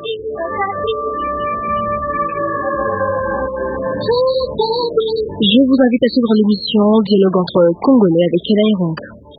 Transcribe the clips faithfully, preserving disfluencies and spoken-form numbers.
Je vous invite à suivre l'émission Dialogue entre Congolais avec Kelaï Rong.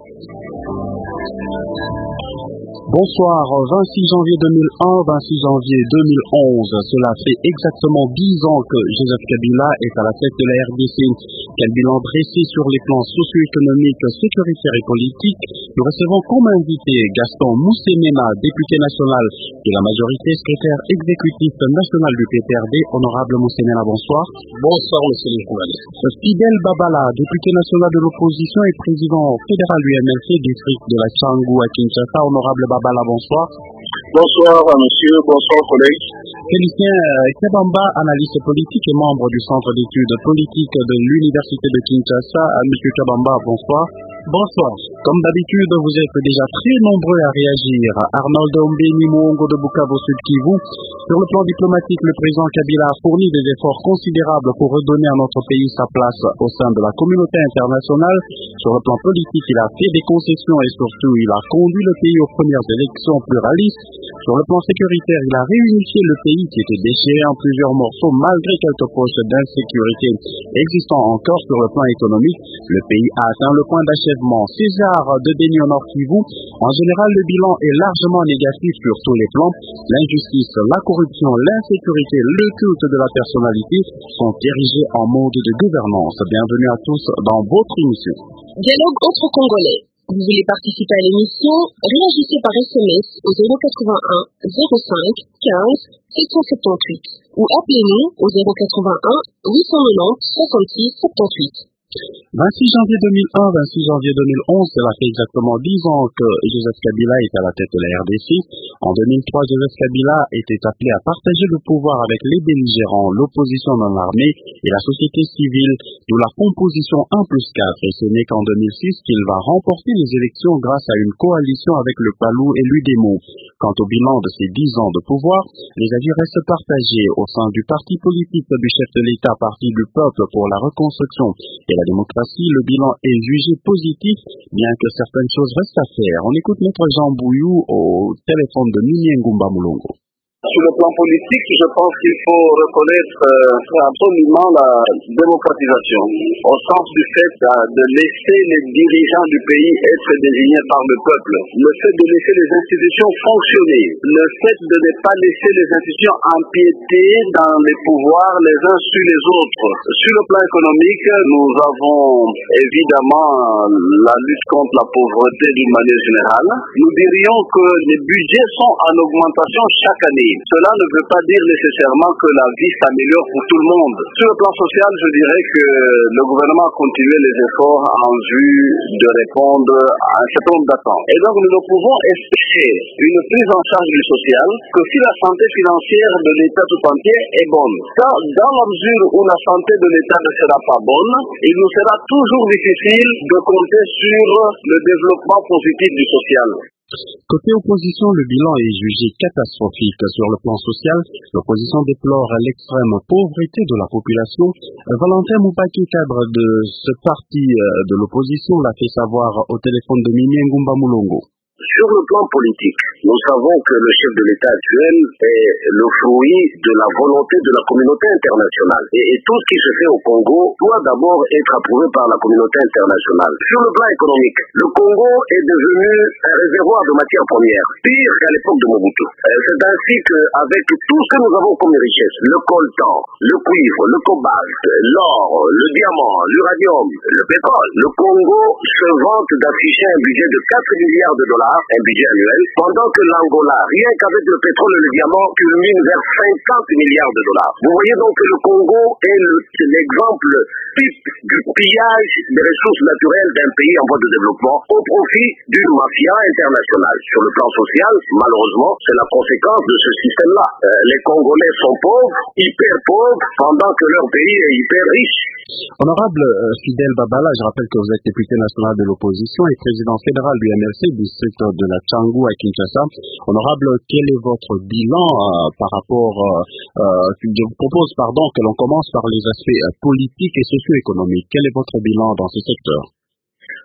Bonsoir, vingt-six janvier deux mille un, vingt-six janvier deux mille onze, cela fait exactement dix ans que Joseph Kabila est à la tête de la R D C. Quel bilan dressé sur les plans socio-économiques, sécuritaires et politiques. Nous recevons comme invité Gaston Moussemena, député national de la majorité, secrétaire exécutif national du P P R D. Honorable Moussemena, bonsoir. Bonsoir, monsieur le journaliste. Fidel Babala, député national de l'opposition et président fédéral U M L C, district de la Tchangou à Kinshasa. Honorable Babala, bonsoir. Bonsoir, monsieur. Bonsoir, collègues. Félicien Kebamba, analyste politique et membre du Centre d'études politiques de l'Université de Kinshasa. Monsieur Kebamba, bonsoir. Bonsoir. Comme d'habitude, vous êtes déjà très nombreux à réagir. Arnold Ombeni Mwongo de Bukavu Sud Kivu. Sur le plan diplomatique, le président Kabila a fourni des efforts considérables pour redonner à notre pays sa place au sein de la communauté internationale. Sur le plan politique, il a fait des concessions et surtout, il a conduit le pays aux premières élections pluralistes. Sur le plan sécuritaire, il a réunifié le pays qui était déchiré en plusieurs morceaux malgré quelques poches d'insécurité existant encore. Sur le plan économique, le pays a atteint le point d'achèvement. César de Denis Honor Kivu, en général, le bilan est largement négatif sur tous les plans. L'injustice, la corruption, l'insécurité, le culte de la personnalité sont érigés en mode de gouvernance. Bienvenue à tous dans votre émission. Dialogue entre Congolais. Vous voulez participer à l'émission? Réagissez par S M S au zéro quatre-vingt-un zéro cinq quinze sept cent soixante-dix-huit ou appelez-nous au zéro quatre-vingt-un huit cent quatre-vingt-dix soixante-six soixante-dix-huit. vingt-six janvier deux mille un, vingt-six janvier deux mille onze, cela fait exactement dix ans que Joseph Kabila est à la tête de la R D C. En deux mille trois, Joseph Kabila était appelé à partager le pouvoir avec les belligérants, l'opposition dans l'armée et la société civile, d'où la composition un plus quatre. Et ce n'est qu'en deux mille six qu'il va remporter les élections grâce à une coalition avec le Palou et l'U D M O. Quant au bilan de ces dix ans de pouvoir, les avis restent partagés au sein du parti politique du chef de l'État, Parti du Peuple pour la Reconstruction et la démocratie. Le bilan est jugé positif, bien que certaines choses restent à faire. On écoute Maître Jean Bouyou au téléphone de Mimi Ngumba Moulongo. Sur le plan politique, je pense qu'il faut reconnaître euh, absolument la démocratisation, au sens du fait euh, de laisser les dirigeants du pays être désignés par le peuple, le fait de laisser les institutions fonctionner, le fait de ne pas laisser les institutions empiéter dans les pouvoirs les uns sur les autres. Sur le plan économique, nous avons évidemment la lutte contre la pauvreté d'une manière générale. Nous dirions que les budgets sont en augmentation chaque année. Cela ne veut pas dire nécessairement que la vie s'améliore pour tout le monde. Sur le plan social, je dirais que le gouvernement a continué les efforts en vue de répondre à un certain nombre d'attentes. Et donc nous ne pouvons espérer une prise en charge du social que si la santé financière de l'État tout entier est bonne. Dans, dans la mesure où la santé de l'État ne sera pas bonne, il nous sera toujours difficile de compter sur le développement positif du social. Côté opposition, le bilan est jugé catastrophique. Sur le plan social, l'opposition déplore l'extrême pauvreté de la population. Valentin Moupaki, cadre de ce parti de l'opposition, l'a fait savoir au téléphone de Mimi Ngumba Moulongo. Sur le plan politique, nous savons que le chef de l'État actuel est le fruit de la volonté de la communauté internationale. Et, et tout ce qui se fait au Congo doit d'abord être approuvé par la communauté internationale. Sur le plan économique, le Congo est devenu un réservoir de matières premières, pire qu'à l'époque de Mobutu. C'est ainsi qu'avec tout ce que nous avons comme richesse, le coltan, le cuivre, le cobalt, l'or, le diamant, l'uranium, le pétrole, le Congo se vante d'afficher un budget de quatre milliards de dollars, un budget annuel, pendant que l'Angola, rien qu'avec le pétrole et le diamant, culmine vers cinquante milliards de dollars. Vous voyez donc que le Congo est l'exemple type du pillage des ressources naturelles d'un pays en voie de développement au profit d'une mafia internationale. Sur le plan social, malheureusement, c'est la conséquence de ce système-là. Euh, les Congolais sont pauvres, hyper pauvres, pendant que leur pays est hyper riche. Honorable euh, Fidel Babala, je rappelle que vous êtes député national de l'opposition et président fédéral du M L C, district de la Tchangou à Kinshasa. Honorable, quel est votre bilan euh, par rapport, euh, euh, je vous propose pardon, que l'on commence par les aspects euh, politiques et socio-économiques. Quel est votre bilan dans ce secteur?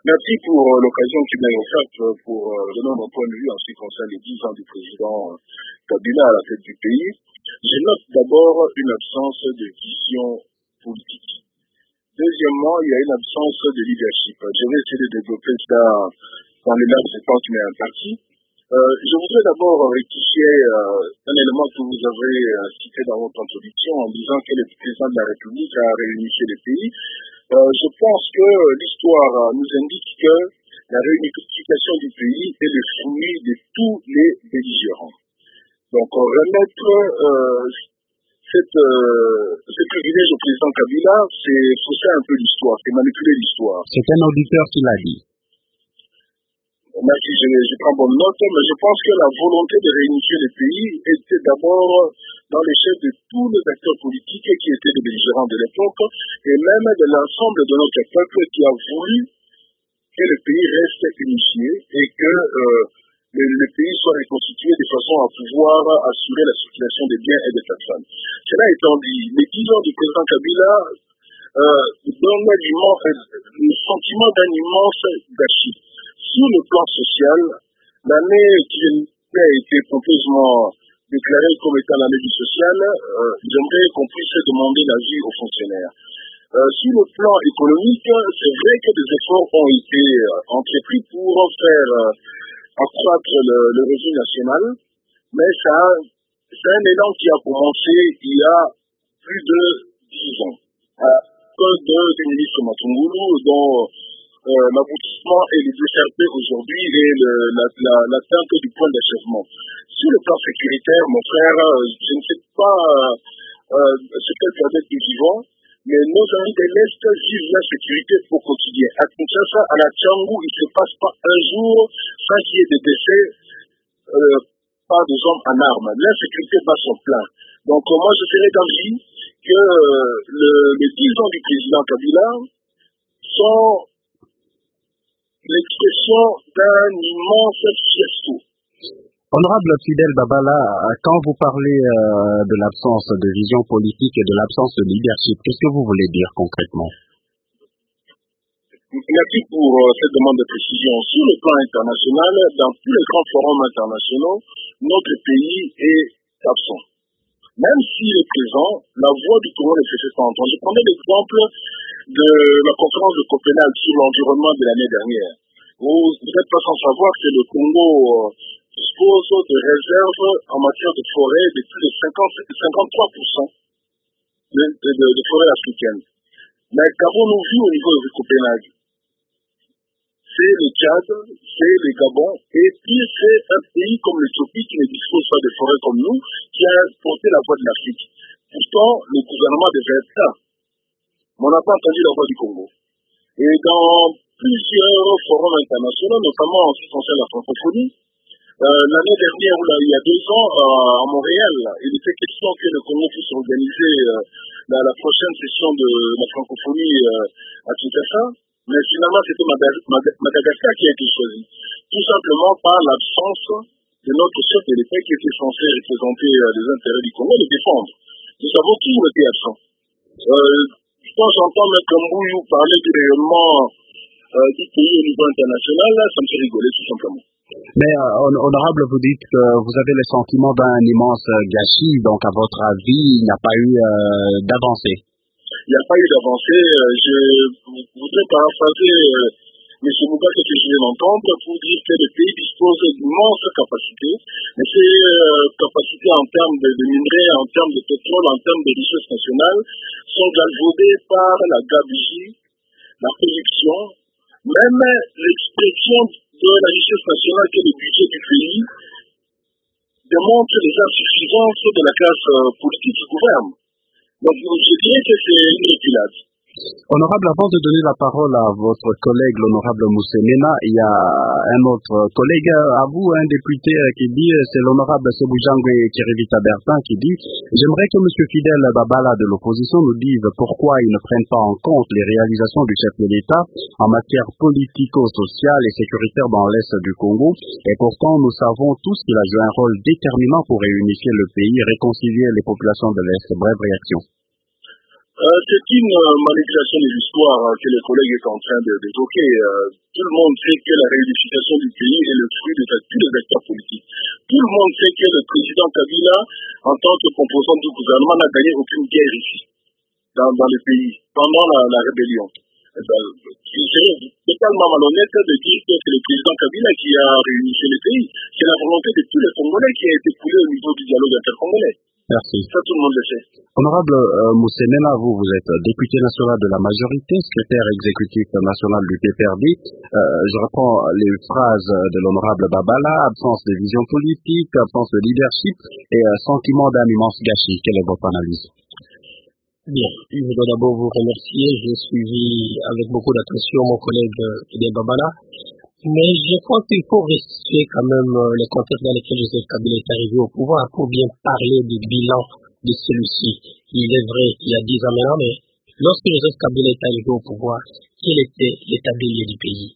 Merci pour euh, l'occasion qui m'est offerte pour euh, donner mon point de vue en ce qui concerne les dix ans du président Kabila à la tête du pays. Je note d'abord une absence de vision politique. Deuxièmement, il y a une absence de leadership. Je vais essayer de développer ça dans les laps de temps qui m'est imparti. Euh, je voudrais d'abord rectifier euh, un élément que vous avez euh, cité dans votre introduction en disant que le président de la République a réunifié le pays. Euh, je pense que l'histoire nous indique que la réunification du pays est le fruit de tous les belligérants. Donc remettre euh, cette, euh, ce privilège au président Kabila, c'est fausser un peu l'histoire, c'est manipuler l'histoire. C'est un auditeur qui l'a dit. Merci, je, je prends bonne note, mais je pense que la volonté de réunifier le pays était d'abord dans les chefs de tous les acteurs politiques qui étaient les belligérants de l'époque, et même de l'ensemble de notre peuple qui a voulu que le pays reste unifié et que euh, le, le pays soit reconstitué de façon à pouvoir assurer la circulation des biens et des personnes. Cela étant dit, les dix ans du président Kabila euh, donnent le sentiment d'un immense gâchis. Sur le plan social, l'année qui a été complètement déclarée comme étant l'année du social, euh, j'aimerais qu'on puisse demander l'avis aux fonctionnaires. Euh, sur le plan économique, c'est vrai que des efforts ont été euh, entrepris pour faire euh, accroître le, le revenu national, mais ça, c'est un élan qui a commencé il y a plus de dix ans. À cause de, du ministre Matungulu, dont Euh, l'aboutissement est le D C R P aujourd'hui et l'atteinte du point d'achèvement. Sur le plan sécuritaire, mon frère, euh, je ne sais pas euh, ce qu'elle peut être vivant, mais nos amis de l'Est vivent la sécurité au quotidien. À Kinshasa, à la Tchangou, il ne se passe pas un jour sans qu'il y ait des décès euh, par des hommes en armes. L'insécurité bat son plein. Donc euh, moi, je serais d'avis que euh, le, les dix ans du président Kabila sont l'expression d'un immense fiasco. Honorable Fidèle Babala, quand vous parlez euh, de l'absence de vision politique et de l'absence de leadership, qu'est-ce que vous voulez dire concrètement? Merci pour euh, cette demande de précision. Sur le plan international, dans tous les grands forums internationaux, notre pays est absent. Même s'il est présent, la voix du Congo ne se fait pas entendre. Je prenais l'exemple de la conférence de Copenhague sur l'environnement de l'année dernière. Vous n'êtes pas sans savoir que le Congo euh, dispose de réserves en matière de forêt de plus de cinquante, cinquante-trois pour cent de, de, de, de forêt africaine. Mais qu'avons-nous vu au niveau de Copenhague? C'est le Tchad, c'est le Gabon, et puis c'est un pays comme l'Éthiopie qui ne dispose pas de forêts comme nous, qui a porté la voix de l'Afrique. Pourtant, le gouvernement devrait être là. Mais on n'a pas entendu la voix du Congo. Et dans plusieurs forums internationaux, notamment en ce qui concerne la francophonie, euh, l'année dernière, ou là, il y a deux ans, euh, à Montréal, il était question que le Congo puisse organiser euh, la, la prochaine session de la francophonie euh, à Kinshasa. Mais finalement, c'était Madagascar qui a été choisi. Tout simplement par l'absence de notre chef de l'État qui était censé représenter euh, les intérêts du Congo et les défendre. Nous avons toujours été absents. Euh, quand j'entends M. Mbouyou parler du rayonnement euh, du pays au niveau international, là, ça me fait rigoler tout simplement. Mais euh, honorable, vous dites que vous avez le sentiment d'un immense gâchis, donc à votre avis, il n'y a pas eu euh, d'avancée. Il n'y a pas eu d'avancée. Je voudrais paraphraser euh, M. Moubaka que je viens d'entendre pour dire que le pays dispose d'immenses capacités. Mais ces euh, capacités en termes de, de minerais, en termes de pétrole, en termes de richesses nationales sont galvaudées par la gabegie, la production, même l'expression de la richesse nationale que le budget du pays démontre les insuffisances de la classe euh, politique qui gouverne. Donc, je dirais que c'est une reculade. Honorable, avant de donner la parole à votre collègue, l'honorable Moussemena, il y a un autre collègue à vous, un député qui dit, c'est l'honorable Sebujangwe Kirivita Bertin qui dit, j'aimerais que M. Fidèle Babala de l'opposition nous dise pourquoi ils ne prennent pas en compte les réalisations du chef de l'État en matière politico-sociale et sécuritaire dans l'Est du Congo. Et pourtant, nous savons tous qu'il a joué un rôle déterminant pour réunifier le pays et réconcilier les populations de l'Est. Brève réaction. Euh, c'est une euh, manipulation de l'histoire euh, que le collègue est en train de- d'évoquer. Euh, tout le monde sait que la réunification du pays est le fruit de tous les acteurs politiques. Tout le monde sait que le président Kabila, en tant que composant du gouvernement, n'a gagné aucune guerre ici, dans, dans le pays, pendant la, la rébellion. Eh ben, il serait totalement malhonnête de dire que c'est le président Kabila qui a réunifié le pays. C'est la volonté de tous les Congolais qui a été coulée au niveau du dialogue intercongolais. Merci. Ça, tout le monde le sait. Honorable euh, Moussemena, vous, vous êtes député national de la majorité, secrétaire exécutif national du P P R D. Euh, je reprends les phrases de l'honorable Babala: absence de vision politique, absence de leadership et euh, sentiment d'un immense gâchis. Quelle est votre analyse? Bien, je voudrais d'abord vous remercier. J'ai suivi avec beaucoup d'attention mon collègue euh, Fidel Babala. Mais je crois qu'il faut restituer quand même euh, le contexte dans lequel Joseph Kabila est arrivé au pouvoir pour bien parler du bilan de celui-ci. Il est vrai qu'il y a dix ans maintenant, mais lorsque Joseph Kabila est arrivé au pouvoir, quel était l'état des lieux du pays?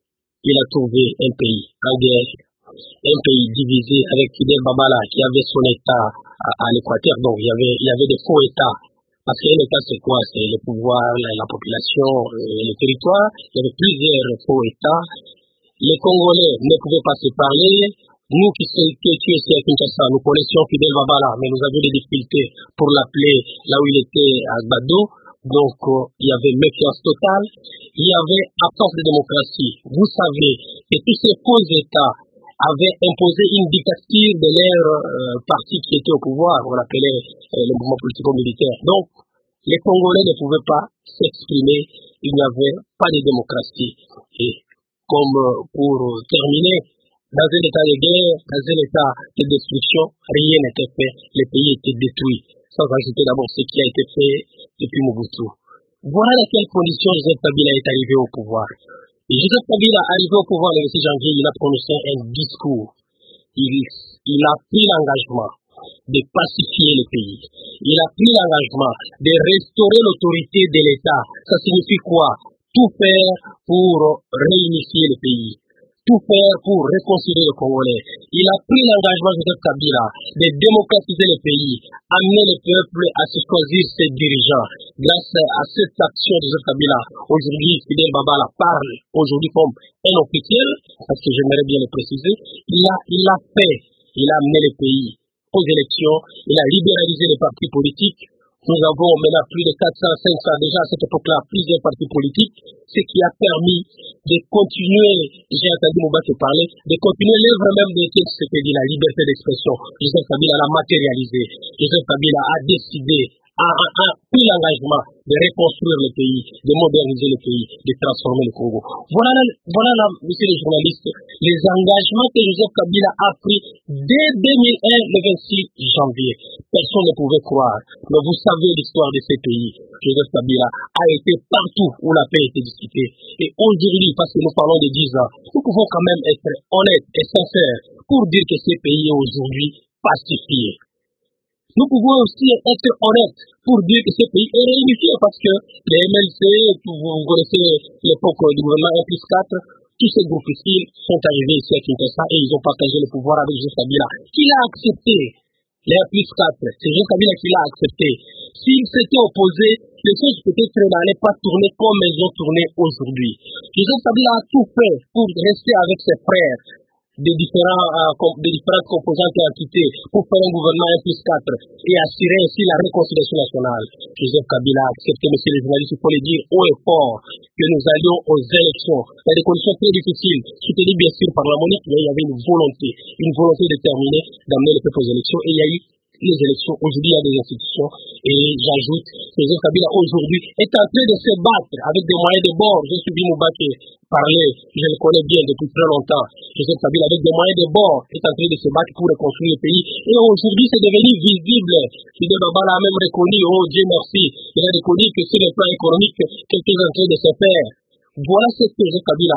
Il a trouvé un pays en guerre, un pays divisé avec Fidel Babala qui avait son état à, à l'Équateur, donc il y avait, il y avait des faux états. Parce qu'un état c'est quoi? C'est le pouvoir, la, la population, euh, le territoire. Il y avait plusieurs faux états. Les Congolais ne pouvaient pas se parler. Nous qui sommes tués ici à Kinshasa, nous connaissions Fidel Babala, mais nous avions des difficultés pour l'appeler là où il était à Gbado. Donc, euh, il y avait méfiance totale. Il y avait absence de démocratie. Vous savez que tous ces faux États avaient imposé une dictature de leur euh, parti qui était au pouvoir. On l'appelait euh, le mouvement politico-militaire. Donc, les Congolais ne pouvaient pas s'exprimer. Il n'y avait pas de démocratie. Et comme euh, pour euh, terminer, dans un état de guerre, dans un état de destruction, rien n'était fait. Le pays était détruit. Sans ajouter d'abord ce qui a été fait depuis Mobutu. Voilà dans quelles conditions Joseph Kabila est arrivé au pouvoir. Et Joseph Kabila, arrivé au pouvoir le six janvier, il a prononcé un discours. Il, il a pris l'engagement de pacifier le pays. Il a pris l'engagement de restaurer l'autorité de l'État. Ça signifie quoi? Tout faire pour réunifier le pays. Tout faire pour réconcilier le Congolais. Il a pris l'engagement de Joseph Kabila de démocratiser le pays, amener le peuple à se choisir ses dirigeants. Grâce à cette action de Joseph Kabila, aujourd'hui, Fidel Babala parle aujourd'hui comme un officiel, parce que j'aimerais bien le préciser. Il a, il a fait, il a amené le pays aux élections, il a libéralisé les partis politiques. Nous avons maintenant plus de quatre cents, cinq cents déjà à cette époque-là, plusieurs partis politiques, ce qui a permis de continuer, j'ai entendu Moubaké parler, de continuer l'œuvre même de ce que dit la liberté d'expression. Joseph Kabila l'a matérialisé. Joseph Kabila a décidé, a, a, a pris l'engagement de reconstruire le pays, de moderniser le pays, de transformer le Congo. Voilà, voilà là, monsieur les journalistes, les engagements que Joseph Kabila a pris dès deux mille un, le vingt-six janvier. Personne ne pouvait croire. Mais vous savez l'histoire de ces pays. Joseph Kabila a été partout où la paix était discutée. Et aujourd'hui, parce que nous parlons de dix ans, nous pouvons quand même être honnêtes et sincères pour dire que ces pays est aujourd'hui pacifié. Nous pouvons aussi être honnêtes pour dire que ce pays est réunifié parce que les M L C, vous connaissez l'époque du gouvernement un plus quatre, tous ces groupes ici sont arrivés ici à Kinshasa et ils ont partagé le pouvoir avec Joseph Kabila, qui l'a accepté. Les un plus quatre, c'est Joseph Kabila qui l'a accepté. S'ils s'étaient opposés, les choses peut-être n'allaient pas tourner comme elles ont tourné aujourd'hui. Joseph Kabila a tout fait pour rester avec ses frères des, différents, euh, des différentes composantes et entités pour faire un gouvernement un plus quatre et assurer ainsi la réconciliation nationale. Joseph Kabila a accepté, monsieur les journalistes, il faut le dire haut et fort, que nous allions aux élections dans des conditions très difficiles, soutenues bien sûr par la Monique, mais il y avait une volonté, une volonté déterminée d'amener le peuple aux élections et il y a eu les élections. Aujourd'hui, il y a des institutions et j'ajoute que Joseph Kabila aujourd'hui est en train de se battre avec des moyens de bord. J'ai suivi Moubaké parler, je le connais bien depuis très longtemps. Joseph Kabila avec des moyens de bord est en train de se battre pour reconstruire le pays. Et aujourd'hui, c'est devenu visible. Fidel Babala a même reconnu, oh Dieu merci, il a reconnu que sur le plan économique, quelque chose est en train de se faire. Voilà ce que Joseph Kabila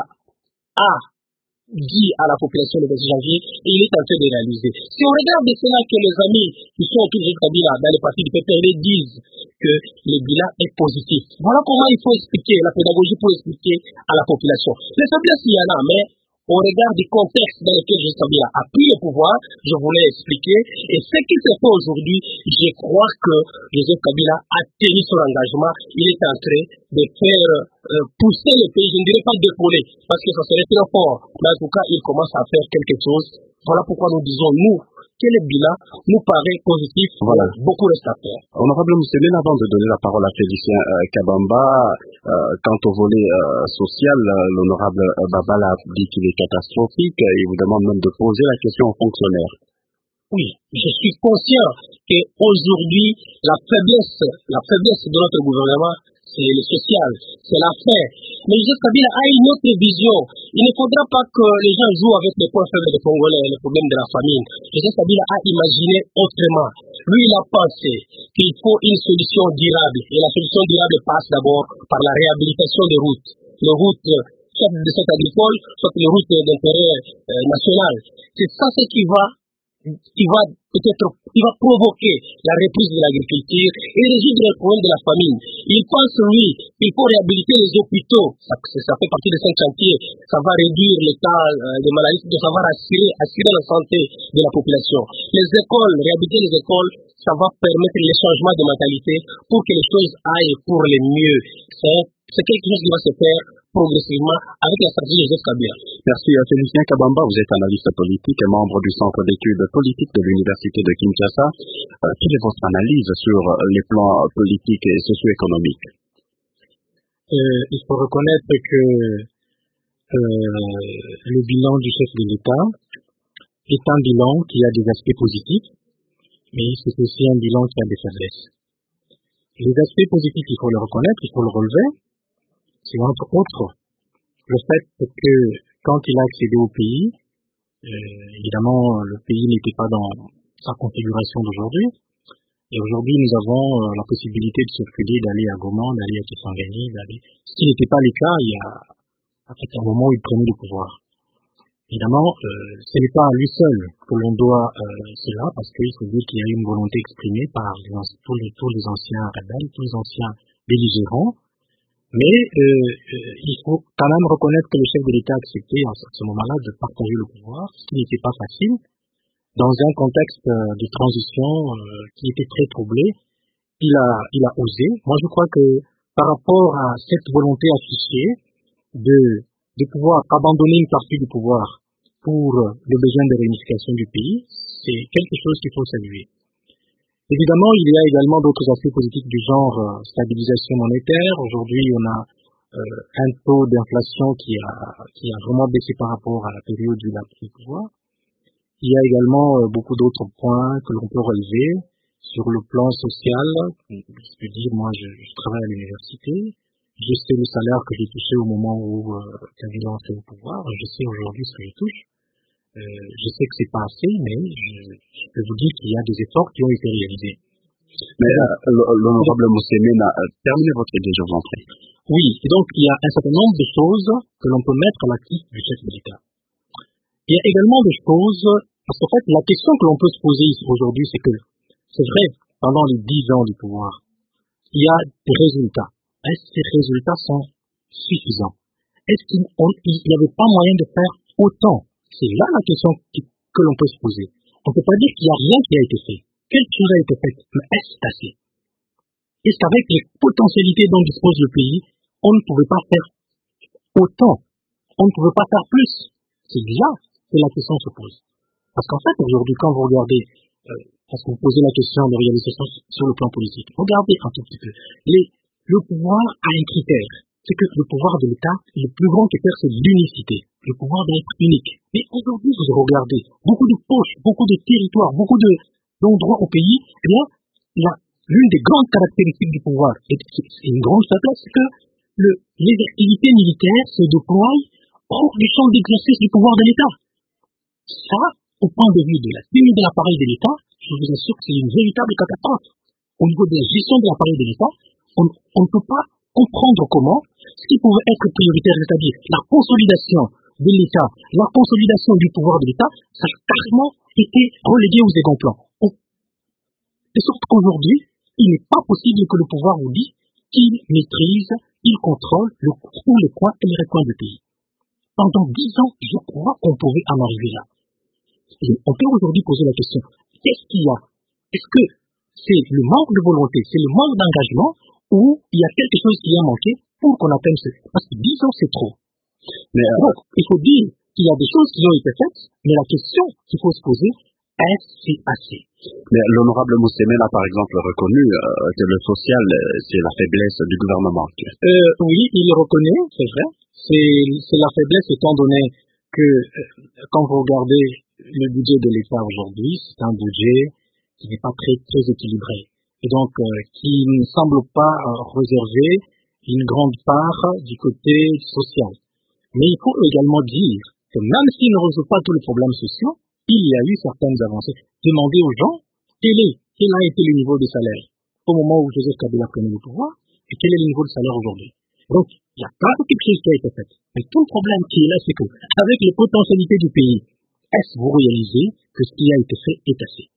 a dit à la population le vingt-six janvier et il est en train de réaliser. Si on regarde cela que les amis qui sont autour de Kabila dans les partis du P P R D disent que le bilan est positif. Voilà comment il faut expliquer la pédagogie pour expliquer à la population. Les faiblesses, il y en a, mais au regard du contexte dans lequel Joseph Kabila a pris le pouvoir, je voulais expliquer. Et ce qui se fait aujourd'hui, je crois que Joseph Kabila a tenu son engagement. Il est en train de faire euh, pousser le pays, je ne dirais pas d'épauler, parce que ça serait très fort. Mais en tout cas, il commence à faire quelque chose. Voilà pourquoi nous disons, nous, que le bilan nous paraît positif. Voilà. Beaucoup reste à faire. Honorable Mousseline, avant de donner la parole à Félicien euh, Kabamba, euh, quant au volet euh, social, euh, l'honorable euh, Babala dit qu'il est catastrophique et il vous demande même de poser la question aux fonctionnaires. Oui, je suis conscient qu'aujourd'hui, la faiblesse, la faiblesse de notre gouvernement, c'est le social, c'est la faim. Mais Joseph Kabila a une autre vision. Il ne faudra pas que les gens jouent avec les points faibles des Congolais, le problème de la famine. Joseph Kabila a imaginé autrement. Lui, il a pensé qu'il faut une solution durable. Et la solution durable passe d'abord par la réhabilitation des routes. Les routes, soit de cette agricole, soit les routes d'intérêt euh, national. C'est ça ce qui va qui va peut-être qui va provoquer la reprise de l'agriculture et résoudre le problème de la famine. Il pense, oui, qu'il faut réhabiliter les hôpitaux. Ça, ça fait partie de cinq chantiers. Ça va réduire l'état euh, des maladies, ça va assurer, assurer la santé de la population. Les écoles, réhabiliter les écoles, ça va permettre les changements de mentalité pour que les choses aillent pour le mieux. C'est, c'est quelque chose qui va se faire progressivement avec la stratégie de Joseph Kabila. Merci à Félicien Kabamba, vous êtes analyste politique et membre du Centre d'études politiques de l'Université de Kinshasa. Euh, quelle est votre analyse sur les plans politiques et socio-économiques? euh, Il faut reconnaître que euh, le bilan du chef de l'État est un bilan qui a des aspects positifs, mais c'est aussi un bilan qui a des faiblesses. Les aspects positifs, il faut le reconnaître, il faut le relever. C'est entre autres le fait que quand il a accédé au pays, euh, évidemment le pays n'était pas dans sa configuration d'aujourd'hui, et aujourd'hui nous avons euh, la possibilité de circuler, d'aller à Goma, d'aller à Kisangani, d'aller, ce qui n'était pas le cas il y a à un moment où il prenait le pouvoir. Évidemment, euh, ce n'est pas à lui seul que l'on doit euh, cela, parce qu'il faut dire qu'il y a une volonté exprimée par les, tous, les, tous les anciens rebelles, tous les anciens belligérants. Mais euh, euh, il faut quand même reconnaître que le chef de l'État a accepté à ce moment-là de partager le pouvoir, ce qui n'était pas facile, dans un contexte euh, de transition euh, qui était très troublé. Il a, il a osé. Moi, je crois que par rapport à cette volonté affichée de, de pouvoir abandonner une partie du pouvoir pour le besoin de réunification du pays, c'est quelque chose qu'il faut saluer. Évidemment, il y a également d'autres aspects positifs du genre euh, stabilisation monétaire. Aujourd'hui, on a euh, un taux d'inflation qui a, qui a vraiment baissé par rapport à la période où il a pris le pouvoir. Il y a également euh, beaucoup d'autres points que l'on peut relever sur le plan social. Je peux dire, moi, je, je travaille à l'université. Je sais le salaire que j'ai touché au moment où euh, Kabila est entré au pouvoir. Je sais aujourd'hui ce que je touche. Euh, je sais que c'est pas assez, mais je, je peux vous dire qu'il y a des efforts qui ont été réalisés. Mais euh, l'honorable Mousseline a terminé votre idée, je vous en prie. Oui, et donc il y a un certain nombre de choses que l'on peut mettre à l'actif du chef de l'État. Il y a également des choses, parce qu'en fait, la question que l'on peut se poser aujourd'hui, c'est que, c'est vrai, pendant les dix ans du pouvoir, il y a des résultats. Est-ce que ces résultats sont suffisants? Est-ce qu'il n'y avait pas moyen de faire autant? C'est là la question qui, que l'on peut se poser. On ne peut pas dire qu'il n'y a rien qui a été fait. Quelque chose a été fait, mais est-ce assez? Est-ce qu'avec les potentialités dont dispose le pays, on ne pouvait pas faire autant? On ne pouvait pas faire plus? C'est là que la question se pose. Parce qu'en fait, aujourd'hui, quand vous regardez, euh, parce que vous posez la question de réalisation sur le plan politique, regardez un tout petit peu. Les, le pouvoir a un critère. C'est que le pouvoir de l'État, le plus grand critère, c'est l'unicité. Le pouvoir doit être unique. Mais aujourd'hui, vous regardez, beaucoup de poches, beaucoup de territoires, beaucoup de, d'endroits au pays, eh bien, la, l'une des grandes caractéristiques du pouvoir, et c'est une grande faiblesse, c'est que le, les activités militaires se déploient hors du champ d'exercice du pouvoir de l'État. Ça, au point de vue de la tenue de l'appareil de l'État, je vous assure que c'est une véritable catastrophe. Au niveau de la gestion de l'appareil de l'État, on, on ne peut pas comprendre comment ce qui pouvait être prioritaire, c'est-à-dire la consolidation de l'État, la consolidation du pouvoir de l'État, ça a carrément été relégué au second plan. De sorte qu'aujourd'hui, il n'est pas possible que le pouvoir vous dise qu'il maîtrise, il contrôle le, tous les coins et les recoins du pays. pendant dix ans, je crois qu'on pouvait en arriver là. Et on peut aujourd'hui poser la question, qu'est-ce qu'il y a? Est-ce que c'est le manque de volonté, c'est le manque d'engagement, ou il y a quelque chose qui a manqué pour qu'on atteigne ce... Parce que dix ans, c'est trop. Mais donc, il faut dire qu'il y a des choses qui ont été faites, mais la question qu'il faut se poser, est-ce que c'est assez? Mais l'honorable Moussemena a par exemple reconnu euh, que le social, c'est la faiblesse du gouvernement actuel. Euh, oui, il le reconnaît, c'est vrai. C'est, c'est la faiblesse étant donné que euh, quand vous regardez le budget de l'État aujourd'hui, c'est un budget qui n'est pas très, très équilibré. Et donc, euh, qui ne semble pas euh, réserver une grande part du côté social. Mais il faut également dire que même s'il ne résout pas tous les problèmes sociaux, il y a eu certaines avancées. Demandez aux gens quel est, quel a été le niveau de salaire au moment où Joseph Kabila prenait le pouvoir et quel est le niveau de salaire aujourd'hui. Donc, il y a pas quelque chose qui a été fait. Mais tout le problème qui est là, c'est que, avec les potentialités du pays, est-ce que vous réalisez que ce qui a été fait est assez?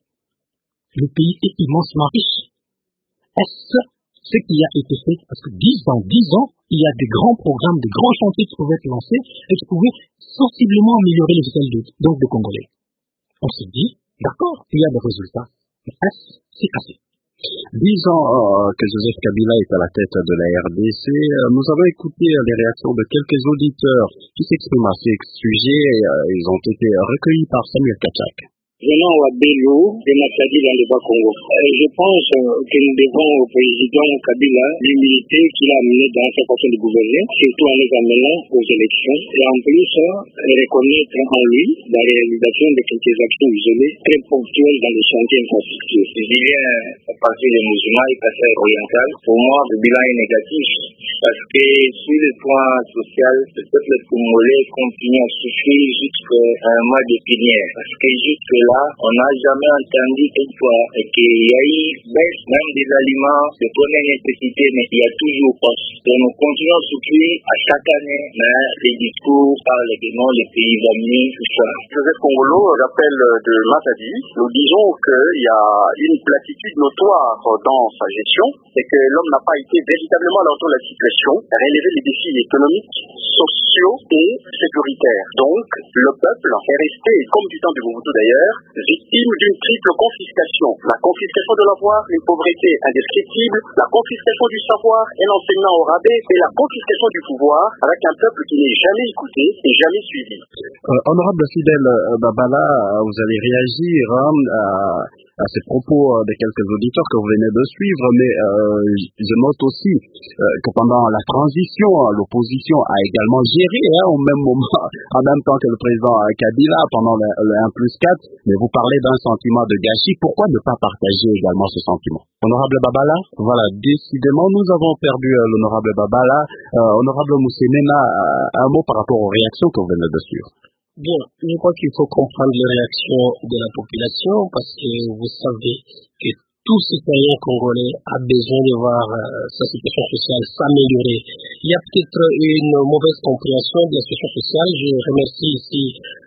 Le pays est immensement riche. Est-ce ce qui a été fait? Parce que dix ans, dix ans, il y a des grands programmes, des grands chantiers qui pouvaient être lancés et qui pouvaient sensiblement améliorer les vitales de, donc des Congolais. On se dit, d'accord, il y a des résultats, mais est-ce c'est assez? Dix ans euh, que Joseph Kabila est à la tête de la R D C, euh, nous avons écouté euh, les réactions de quelques auditeurs qui s'expriment à ce sujet et euh, ils ont été recueillis par Samuel Kachak. Venant à Bello, de Matadi dans le Bas-Congo. Je pense que nous devons au président Kabila l'humilité qu'il a amené dans sa façon de gouverner, surtout en les amenant aux élections, et en plus reconnaître en lui la réalisation de quelques actions isolées très ponctuelles dans les chantiers infrastructures. Je dirais à partir des musulmans et Kassai oriental, pour moi le bilan est négatif, parce que sur le point social, le peuple congolais continue à souffrir jusqu'à un mois de pinière, parce que jusque là, on n'a jamais entendu toutefois qu'il y a eu baisse même des aliments de première nécessité, mais il y a toujours pas. Donc nous continuons à souffrir à chaque année, mais les discours parlent de non, les pays amis, tout ça. Joseph Kongolo rappelle de Matadi, nous disons qu'il y a une platitude notoire dans sa gestion, c'est que l'homme n'a pas été véritablement à la hauteur de la situation, relever les défis économiques, sociaux et sécuritaires. Donc, le peuple est resté, comme du temps de Mobutu d'ailleurs, victime d'une triple confiscation. La confiscation de l'avoir, une pauvreté indescriptible, la confiscation du savoir et l'enseignement au rabais, et la confiscation du pouvoir avec un peuple qui n'est jamais écouté et jamais suivi. Euh, honorable Fidel euh, Babala, vous allez réagir hein, à, à ces propos de quelques auditeurs que vous venez de suivre, mais euh, je note aussi euh, que pendant la transition, l'opposition a également géré hein, au même moment, en même temps que le président Kabila pendant le, le un plus quatre, mais vous parlez d'un sentiment de gâchis. Pourquoi ne pas partager également ce sentiment? Honorable Babala, voilà, décidément, nous avons perdu euh, l'honorable Babala. Euh, honorable Moussemena, euh, un mot par rapport aux réactions que vous venez de suivre. Bien, je crois qu'il faut comprendre les réactions de la population parce que vous savez que tout citoyen congolais a besoin de voir euh, sa situation sociale s'améliorer. Il y a peut-être une mauvaise compréhension de la situation sociale. Je remercie ici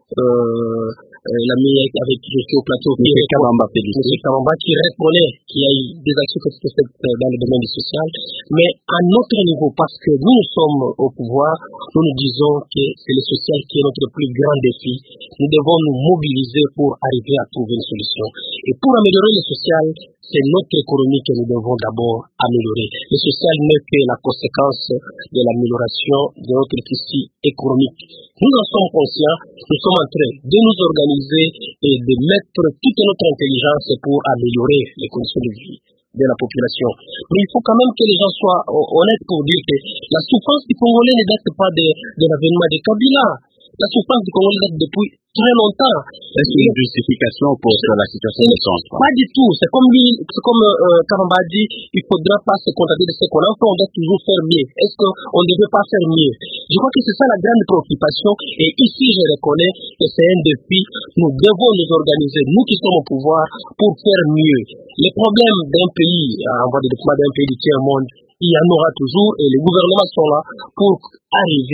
euh, euh, l'ami avec qui je suis au plateau, M. Kabamba, M. Kabamba, qui répondait qu'il y a eu des actions qui sont faites dans le domaine du social, mais à notre niveau, parce que nous sommes au pouvoir, nous nous disons que c'est le social qui est notre plus grand défi. Nous devons nous mobiliser pour arriver à trouver une solution. Et pour améliorer le social, c'est notre économie que nous devons d'abord améliorer. Le social n'est que la conséquence de l'amélioration de notre tissu économique. Nous en sommes conscients, nous sommes en train de nous organiser et de mettre toute notre intelligence pour améliorer les conditions de vie de la population. Mais il faut quand même que les gens soient honnêtes pour dire que la souffrance du Congolais ne date pas de, de l'avènement de Kabila. La souffrance du Congolais date depuis très longtemps. Est-ce une justification pour que la situation ne change pas? Pas du tout. C'est comme lui, c'est comme euh, Kabamba a dit, il ne faudra pas se contenter de ce qu'on a fait, on doit toujours faire mieux. Est-ce qu'on ne devait pas faire mieux? Je crois que c'est ça la grande préoccupation. Et ici, je reconnais que c'est un défi. Nous devons nous organiser, nous qui sommes au pouvoir, pour faire mieux. Les problèmes d'un pays, en voie de développement d'un pays du tiers-monde, il y en aura toujours et les gouvernements sont là pour arriver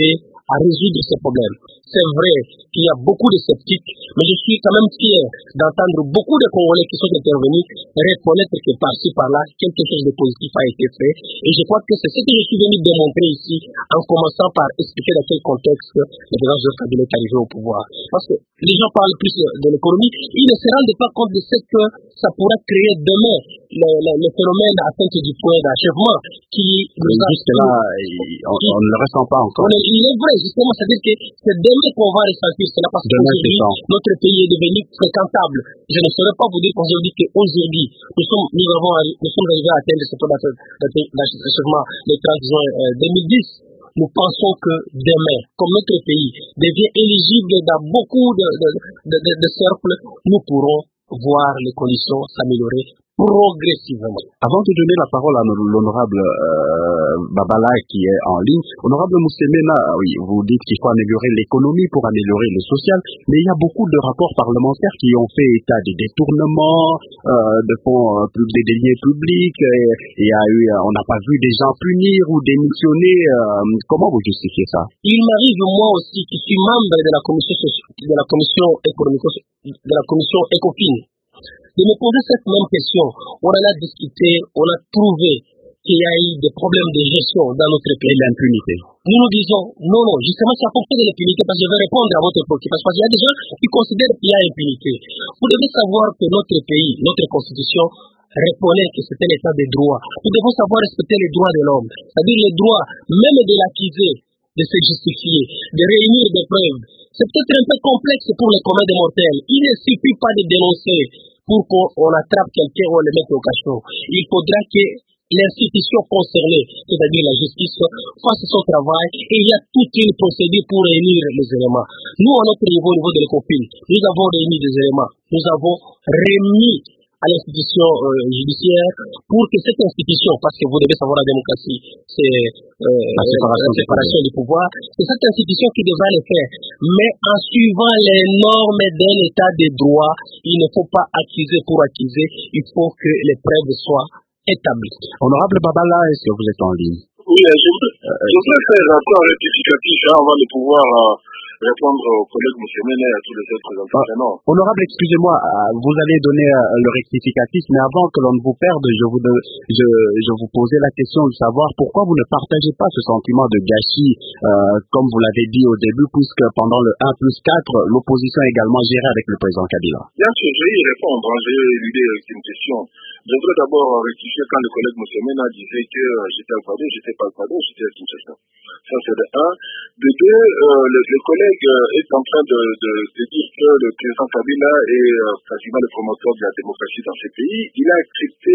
à résoudre ces problèmes. C'est vrai qu'il y a beaucoup de sceptiques, mais je suis quand même fier d'entendre beaucoup de Congolais qui sont intervenus reconnaître que par-ci, par-là, quelque chose de positif a été fait. Et je crois que c'est ce que je suis venu démontrer ici, en commençant par expliquer dans quel contexte le président Joseph Kabila est arrivé au pouvoir. Parce que les gens parlent plus de l'économie, ils ne se rendent pas compte de ce que ça pourrait créer demain, le, le, le phénomène d'atteinte du point d'achèvement qui nous a... Jusque là, on, on ne le ressent pas encore. On est, il est vrai, justement, c'est-à-dire que c'est demain qu'on va ressentir cela, parce qu'aujourd'hui, notre pays est devenu fréquentable. Je ne saurais pas vous dire qu'aujourd'hui, qu'aujourd'hui, nous sommes, nous avons, nous sommes arrivés à atteindre ce point d'achèvement le trente juin deux mille dix. Nous pensons que demain, comme notre pays devient éligible dans beaucoup de, de, de, de, de cercles, nous pourrons voir les conditions s'améliorer progressivement. Avant de donner la parole à l'honorable euh, Babala qui est en ligne, honorable Moussemena, oui, vous dites qu'il faut améliorer l'économie pour améliorer le social, mais il y a beaucoup de rapports parlementaires qui ont fait état des détournements, euh, de fonds, euh, des deniers publics, et, et il y a eu, on n'a pas vu des gens punir ou démissionner. Euh, comment vous justifiez ça? Il m'arrive moi aussi, qui suis membre de la commission de la commission économique, de la commission ECOFIN, de me poser cette même question. On en a discuté, on a trouvé qu'il y a eu des problèmes de gestion dans notre pays. L'impunité. Nous nous disons, non, non, justement, c'est à propos de l'impunité, parce que je vais répondre à votre préoccupation, parce qu'il y a des gens qui considèrent qu'il y a impunité. Vous devez savoir que notre pays, notre constitution, reconnaît que c'est un état de droit. Nous devons savoir respecter les droits de l'homme, c'est-à-dire les droits même de l'accusé, de se justifier, de réunir des preuves. C'est peut-être un peu complexe pour les communs des mortels. Il ne suffit pas de dénoncer pour qu'on attrape quelqu'un ou on le mette au cachot. Il faudra que l'institution concernée, c'est-à-dire la justice, fasse son travail et il y a toute une procédure pour réunir les éléments. Nous, à notre niveau, au niveau de l'ECOFIN, nous avons réuni des éléments. Nous avons remis à l'institution euh, judiciaire pour que cette institution, parce que vous devez savoir la démocratie, c'est euh, la séparation, la séparation du pouvoir, c'est cette institution qui devra le faire. Mais en suivant les normes d'un état de droit, il ne faut pas accuser pour accuser, il faut que les preuves soient établies. Honorable Babala, est-ce que vous êtes en ligne? Oui, je voudrais, je voudrais faire un point rectificatif hein, avant de pouvoir euh, répondre aux collègues Moussemena et à tous les autres représentants. Ah, honorable, excusez-moi, vous allez donner le rectificatif, mais avant que l'on ne vous perde, je vous, de, je, je vous posais la question de savoir pourquoi vous ne partagez pas ce sentiment de gâchis, euh, comme vous l'avez dit au début, puisque pendant le un plus quatre, l'opposition a également géré avec le président Kabila. Bien sûr, je vais y répondre. Hein, j'ai l'idée d'une question. Je voudrais d'abord rectifier quand le collègue Moussemena disait que euh, j'étais à Padou, j'étais pas à Padou, j'étais à Kinshasa. Ça, c'est de un. De deux, euh, le, le collègue euh, est en train de, de, de dire que le président Kabila est euh, quasiment le promoteur de la démocratie dans ces pays. Il a accepté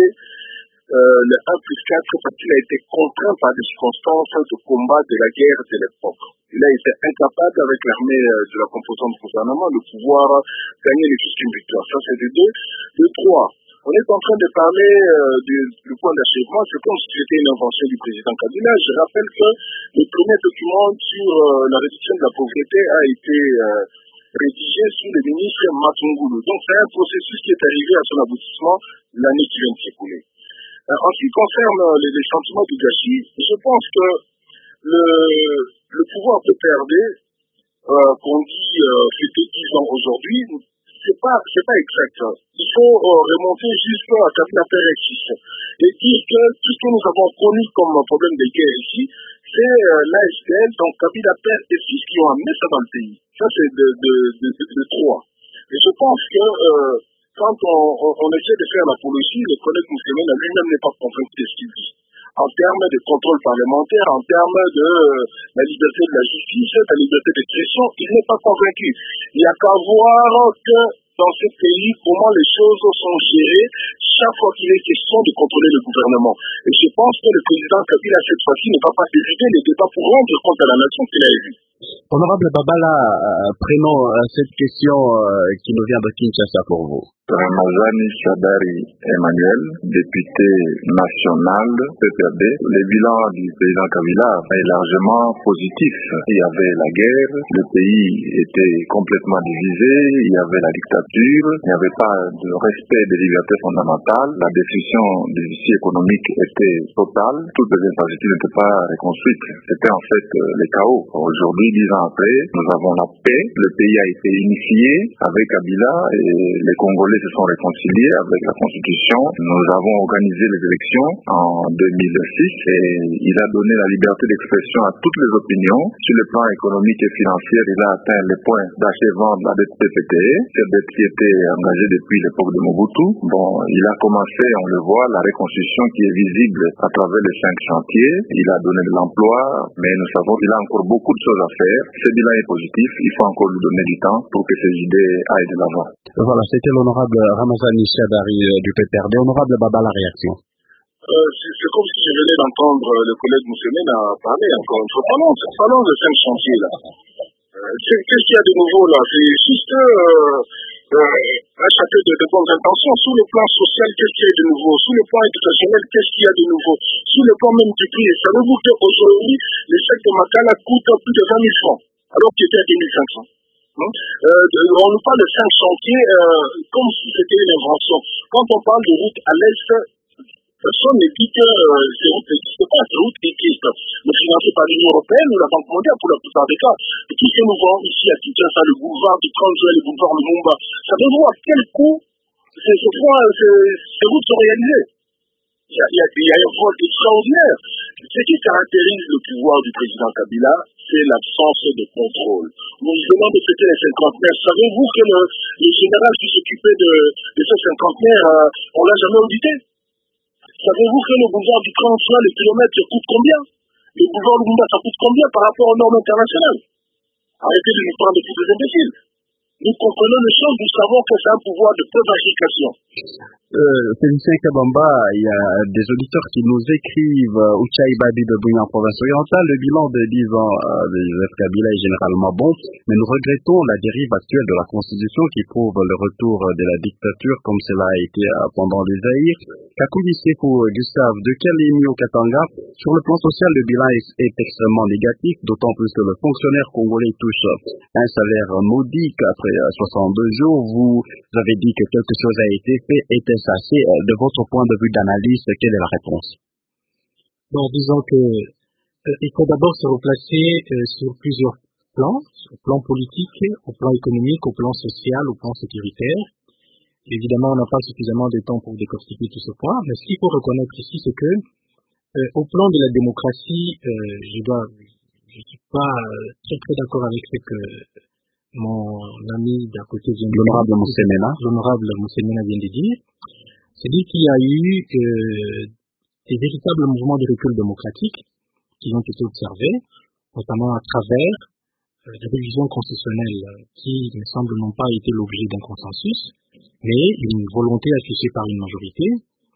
euh, le un plus quatre parce qu'il a été contraint par des circonstances de combat de la guerre de l'époque. Il a été incapable, avec l'armée euh, de la composante du gouvernement, de pouvoir gagner les jusqu'à une victoire. Ça, c'est de deux. De trois. On est en train de parler euh, du, du point d'achèvement. C'est comme si c'était une invention du président Kabila. Je rappelle que le premier document sur euh, la réduction de la pauvreté a été euh, rédigé sous le ministre Matungulu. Donc c'est un processus qui est arrivé à son aboutissement l'année qui vient de s'écouler. Euh, en ce qui concerne euh, les, les sentiments du gâchis, je pense que le, le pouvoir peut perdre, euh, qu'on dit euh, c'était dix ans aujourd'hui. C'est pas, c'est pas exact. Il faut euh, remonter jusqu'à Kabila Père X et dire que tout ce que nous avons connu comme problème de guerre ici, c'est euh, l'A S P L, donc Kabila Père et Fils qui ont amené ça dans le pays. Ça, c'est de, de, de, de, de trois. Et je pense que euh, quand on, on, on essaie de faire l'apologie, le collègue Moussemena lui-même n'est pas convaincu de ce qu'il dit. En termes de contrôle parlementaire, en termes de euh, la liberté de la justice, de la liberté d'expression, il n'est pas convaincu. Il n'y a qu'à voir que dans ce pays, comment les choses sont gérées chaque fois qu'il est question de contrôler le gouvernement. Et je pense que le président Kabila, cette fois-ci, ne va pas éviter les débats pour rendre compte à la nation qu'il a élu. Honorable Babala, euh, prenons euh, cette question euh, qui nous vient de Kinshasa pour vous. Ramazani Sadari Emmanuel, député national P P R D. Le bilan du président Kabila est largement positif. Il y avait la guerre, le pays était complètement divisé, il y avait la dictature dictature, il n'y avait pas de respect des libertés fondamentales, la destruction des outils économiques était totale, toutes les infrastructures n'étaient pas reconstruites. C'était en fait euh, le chaos. Aujourd'hui, dix ans après, nous avons la paix, le pays a été unifié avec Kabila et les Congolais se sont réconciliés avec la Constitution. Nous avons organisé les élections en deux mille six et il a donné la liberté d'expression à toutes les opinions. Sur le plan économique et financier, il a atteint le point d'achever la dette P P T E, cette dette qui était engagée depuis l'époque de Mobutu. Bon, il a commencé, on le voit, la reconstruction qui est visible à travers les cinq chantiers. Il a donné de l'emploi, mais nous savons qu'il a encore beaucoup de choses à faire. Ce bilan est positif, il faut encore lui donner du temps pour que ces idées aillent de l'avant. Voilà, c'était l'honorable Ramazani Chadari du P P R D. Honorable Baba, la réaction. Euh, c'est comme si je venais d'entendre le collègue Moussemena parler encore une fois. Parlons, parlons de cinq chantiers là. Euh, Qu'est-ce qu'il y a de nouveau là? C'est juste euh, euh, un château de, de bonnes intentions. Sous le plan social, qu'est-ce qu'il y a de nouveau? Sous le plan éducationnel, qu'est-ce qu'il y a de nouveau? Sous le plan même du prix, savez-vous qu'aujourd'hui, les chèques de Makala coûtent plus de vingt mille francs, alors qu'il était à deux mille cinq cents. Hein? Euh, on nous parle de cinq chantiers euh, comme si c'était une invention. Quand on parle de route à l'est, personne ne dit que euh, ces routes n'existent pas, ces routes existent. Mais financées par l'Union européenne ou la Banque mondiale pour la plupart des cas. Et tout ce que nous voyons ici à Kinshasa, le boulevard du trente juin, le boulevard Lumumba, savez-vous à quel coût ces, ces, ces, ces routes sont réalisées? Il y, a, il, y a, il y a un vol extraordinaire. Ce qui caractérise le pouvoir du président Kabila, c'est l'absence de contrôle. On nous demande de fêter les cinquantenaires. Savez-vous que le, le général qui s'occupait de, de ces cinquantenaires, euh, on l'a jamais audité? Savez-vous que le boulevard du trente juin, le kilomètre, coûte combien? Le boulevard Lumumba, ça coûte combien par rapport aux normes internationales? Arrêtez de nous prendre pour des imbéciles. Nous comprenons les choses, nous savons que c'est un pouvoir de prévarication. Euh, Félicien Kabamba, il y a des auditeurs qui nous écrivent euh, Ouchaï Babi de Bouillon en province orientale. Le bilan de dix ans euh, de Joseph Kabila est généralement bon, mais nous regrettons la dérive actuelle de la Constitution qui prouve le retour de la dictature comme cela a été euh, pendant les Zaïre. Kakoudi Sekou Gustave de Kalemi au Katanga. Sur le plan social, le bilan est, est extrêmement négatif, d'autant plus que le fonctionnaire congolais touche un salaire modique après soixante-deux jours. Vous avez dit que quelque chose a été fait. Était assez, de votre point de vue d'analyse, quelle est la réponse? Bon, disons que euh, il faut d'abord se replacer euh, sur plusieurs plans, au plan politique, au plan économique, au plan social, au plan sécuritaire. Évidemment, on n'a pas suffisamment de temps pour décortiquer tout ce point, mais ce qu'il faut reconnaître ici, c'est que euh, au plan de la démocratie, euh, je dois, je suis pas euh, très très d'accord avec ce que mon ami d'à côté vient de dire, l'honorable Moussemena, l'honorable Moussemena vient de dire. C'est-à-dire qu'il y a eu euh, des véritables mouvements de recul démocratique qui ont été observés, notamment à travers euh, des révisions constitutionnelles qui, me semble, n'ont pas été l'objet d'un consensus, mais une volonté affichée par une majorité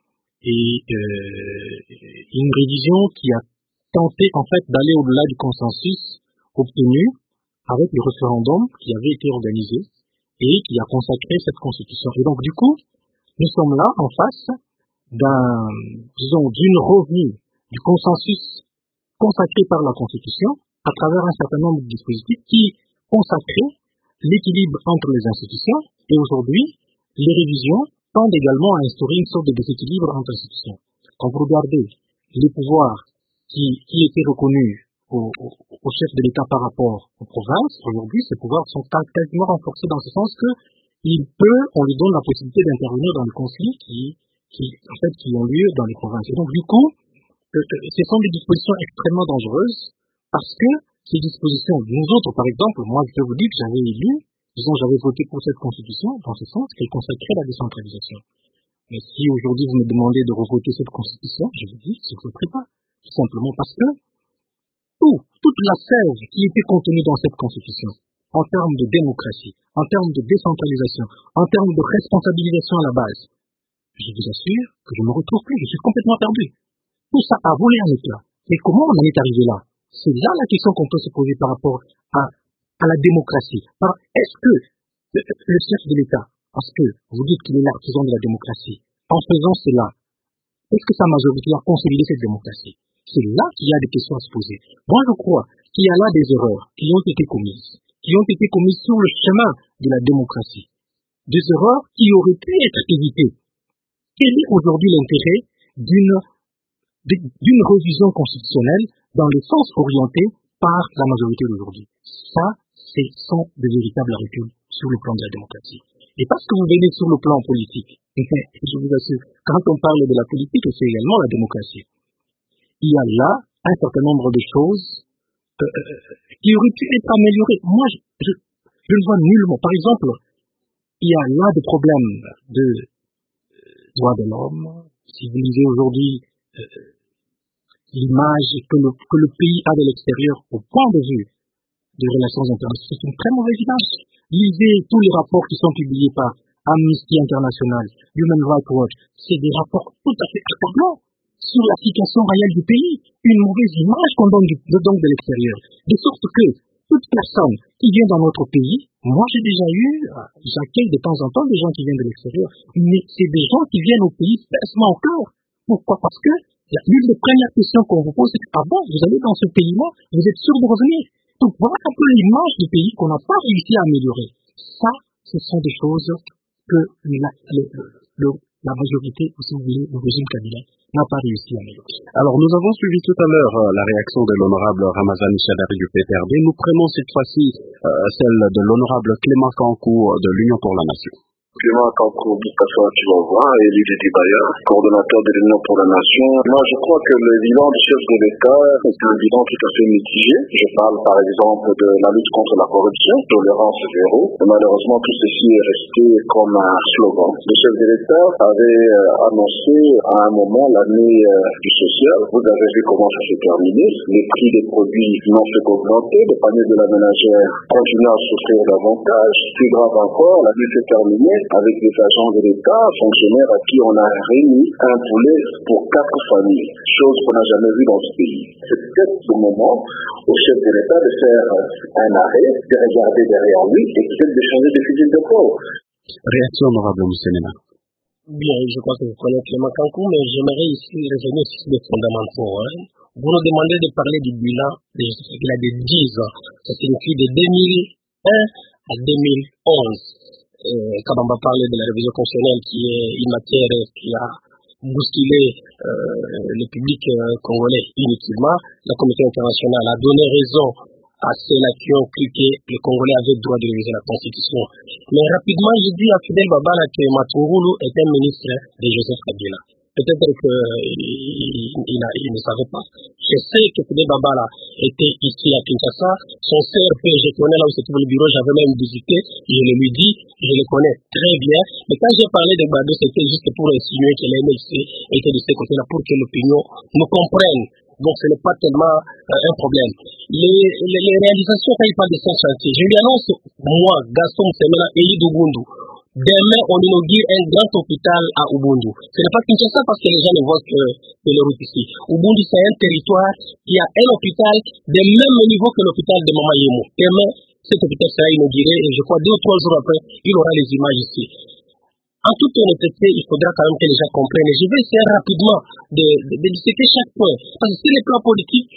et euh, une révision qui a tenté en fait d'aller au-delà du consensus obtenu avec le référendum qui avait été organisé et qui a consacré cette constitution. Et donc, du coup, nous sommes là en face d'un, disons, d'une revue du consensus consacré par la Constitution à travers un certain nombre de dispositifs qui consacraient l'équilibre entre les institutions. Et aujourd'hui, les révisions tendent également à instaurer une sorte de déséquilibre entre institutions. Quand vous regardez les pouvoirs qui, qui étaient reconnus au, au, au chef de l'État par rapport aux provinces, aujourd'hui, ces pouvoirs sont quasiment renforcés dans ce sens que il peut, on lui donne la possibilité d'intervenir dans les conflits qui, qui, en fait, qui ont lieu dans les provinces. Et donc, du coup, euh, ce sont des dispositions extrêmement dangereuses parce que ces dispositions, nous autres, par exemple, moi, je peux vous dire que j'avais élu, disons, j'avais voté pour cette constitution dans ce sens qu'elle consacrait la décentralisation. Mais si aujourd'hui vous me demandez de revoter cette constitution, je vous dis, je ne voterai pas. Tout simplement parce que tout, toute la sève qui était contenue dans cette constitution, en termes de démocratie, en termes de décentralisation, en termes de responsabilisation à la base, je vous assure que je ne me retrouve plus, je suis complètement perdu. Tout ça a volé en éclat. Mais comment on en est arrivé là? C'est là la question qu'on peut se poser par rapport à, à la démocratie. Alors, est-ce que le, le chef de l'État, parce que vous dites qu'il est l'artisan de la démocratie, en faisant cela, est-ce que sa majorité a consolidé cette démocratie? C'est là qu'il y a des questions à se poser. Moi, je crois qu'il y a là des erreurs qui ont été commises, qui ont été commises sur le chemin de la démocratie. des erreurs qui auraient pu être évitées. Quel est aujourd'hui l'intérêt d'une, d'une révision constitutionnelle dans le sens orienté par la majorité d'aujourd'hui? Ça, ce sont de véritables reculs sur le plan de la démocratie. Et parce que vous venez sur le plan politique, je vous assure, quand on parle de la politique, c'est également la démocratie. Il y a là un certain nombre de choses euh, qui auraient pu être améliorées. Moi, je, je, je ne vois nullement. Par exemple, il y a là des problèmes de euh, droits de l'homme. Si vous lisez aujourd'hui euh, l'image que le, que le pays a de l'extérieur au point de vue des relations internationales, c'est une très mauvaise image. Lisez tous les rapports qui sont publiés par Amnesty International, Human Rights Watch. C'est des rapports tout à fait accablants sur la situation réelle du pays. Une mauvaise image qu'on donne, donne de l'extérieur. De sorte que toute personne qui vient dans notre pays, moi j'ai déjà eu, j'accueille de temps en temps des gens qui viennent de l'extérieur, mais c'est des gens qui viennent au pays spécialement au cœur. Pourquoi? Parce que l'une des premières questions qu'on vous pose, c'est que, ah bon, vous allez dans ce pays-là, vous êtes sûr de revenir? Donc voilà un peu l'image du pays qu'on n'a pas réussi à améliorer. Ça, ce sont des choses que la, le, le, la majorité, si vous voulez, le régime Kabila n'a pas réussi à améliorer. Alors, nous avons suivi tout à l'heure euh, la réaction de l'honorable Ramazani Chadari du P P R D. Nous prenons cette fois-ci euh, celle de l'honorable Clément Kankou de l'Union pour la Nation. Clément Kankou, tu vas voir, et Lydie Dibaya, coordonnateur de l'Union pour la Nation. Moi, je crois que le bilan du chef de l'État est un bilan tout à fait mitigé. Je parle par exemple de la lutte contre la corruption, tolérance zéro. Et malheureusement, tout ceci est resté comme un slogan. Le chef de l'État avait euh, annoncé à un moment l'année euh, du social. Vous avez vu comment ça s'est terminé. Les prix des produits n'ont fait qu'augmenter. Le panier de la ménagère continue à souffrir davantage. Plus grave encore, l'année s'est terminée avec des agents de l'État, fonctionnaires à qui on a remis un poulet pour quatre familles, chose qu'on n'a jamais vue dans ce pays. C'est peut-être le moment au chef de l'État de faire un arrêt, de regarder derrière lui et peut-être de changer de fusil de peau. Réaction honorable, M. Nena. Bien, je crois que vous connaissez Clément Kankou, mais j'aimerais ici revenir sur les fondamentaux. Hein. Vous nous demandez de parler du bilan qu'il a de dix ans. Ça signifie de deux mille un à deux mille onze. Euh, quand on va parler de la révision constitutionnelle qui est une matière qui a bousculé euh, le public euh, congolais inutilement, la communauté internationale a donné raison à ceux-là qui ont cru que le Congolais avait le droit de réviser la Constitution. Mais rapidement, je dis à Fidel Babala que Matungulu est un ministre de Joseph Kabila. Peut-être qu'il il, il, il ne savait pas. Je sais que Fidel Babala était ici à Kinshasa. Son C R P, je connais là où se trouve le bureau, j'avais même visité. Je le lui dis, je le connais très bien. Mais quand j'ai parlé de Bado, c'était juste pour insinuer que l'M L C était de ce côté-là pour que l'opinion nous comprenne. Donc ce n'est pas tellement euh, un problème. Les, les, les réalisations, quand il parle de cinq chantiers, je lui annonce, moi, Gaston Semena et Idubundu, demain on inaugure un grand hôpital à Ubundu. Ce n'est pas Kinshasa parce que les gens ne voient que, que les routes ici. Ubundu, c'est un territoire qui a un hôpital de même niveau que l'hôpital de Mama Yemo. Demain, cet hôpital sera inauguré et je crois deux ou trois jours après, il aura les images ici. En toute honnêteté, il faudra quand même que les gens comprennent. Je vais essayer rapidement de, de, de disséquer chaque point. Parce que sur les plans politiques,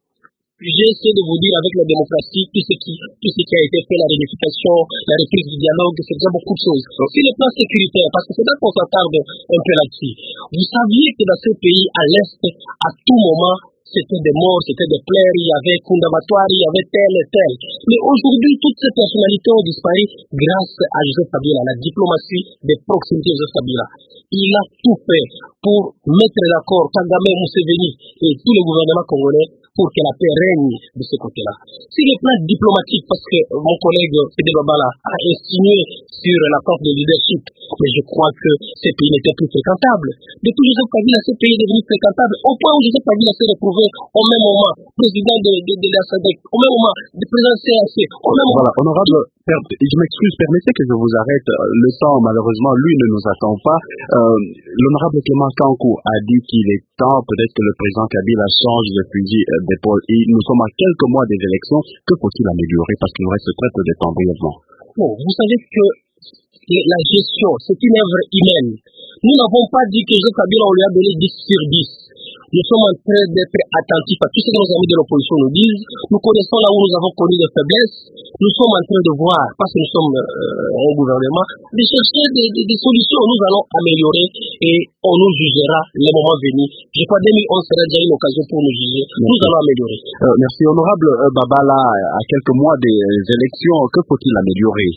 j'ai essayé de vous dire avec la démocratie, tout ce qui, tout ce qui a été fait, la réunification, la reprise du dialogue, c'est déjà beaucoup de choses. Donc, sur les plans sécuritaires, parce que c'est là qu'on s'attarde un peu là-dessus. Vous saviez que dans ce pays, à l'Est, à tout moment, c'était des morts, c'était des plaies, il y avait Kundamatoire, il y avait tel et tel. Mais aujourd'hui, toutes ces personnalités ont disparu grâce à Joseph Kabila, la diplomatie des proximités de Joseph Kabila. Il a tout fait pour mettre d'accord Kagame, Museveni et tous les gouvernements congolais pour que la paix règne de ce côté-là. Sur le plan diplomatique, parce que mon collègue Fidel Babala a insinué sur la force de leadership, mais je crois que ces pays n'étaient plus fréquentables. Depuis Joseph Kabila, ces pays est devenu fréquentable au point où Joseph Kabila s'est retrouvé au même moment président de, de, de la S A D C, au même moment de président C A C, au même voilà, moment... honorable, je m'excuse, permettez que je vous arrête. Le temps, malheureusement, lui ne nous attend pas. Euh, l'honorable Clément Kankou a dit qu'il est temps peut-être que le président Kabila change de fusil d'épaule. Et nous sommes à quelques mois des élections. Que faut-il améliorer? Parce qu'il nous reste très peu de temps, brièvement. Bon, vous savez que la gestion, c'est une œuvre humaine. Nous n'avons pas dit que Joseph Kabila, on lui a donné dix sur dix. nous sommes en train d'être attentifs à tout ce que nos amis de l'opposition nous disent. Nous connaissons là où nous avons connu des faiblesses. Nous sommes en train de voir, parce que nous sommes euh, au gouvernement, de chercher des, des, des solutions. Nous allons améliorer et on nous jugera le moment venu. Je crois que deux mille onze sera déjà une occasion pour nous juger. Merci. Nous allons améliorer. Euh, merci honorable euh, Babala. À quelques mois des élections, que faut-il améliorer?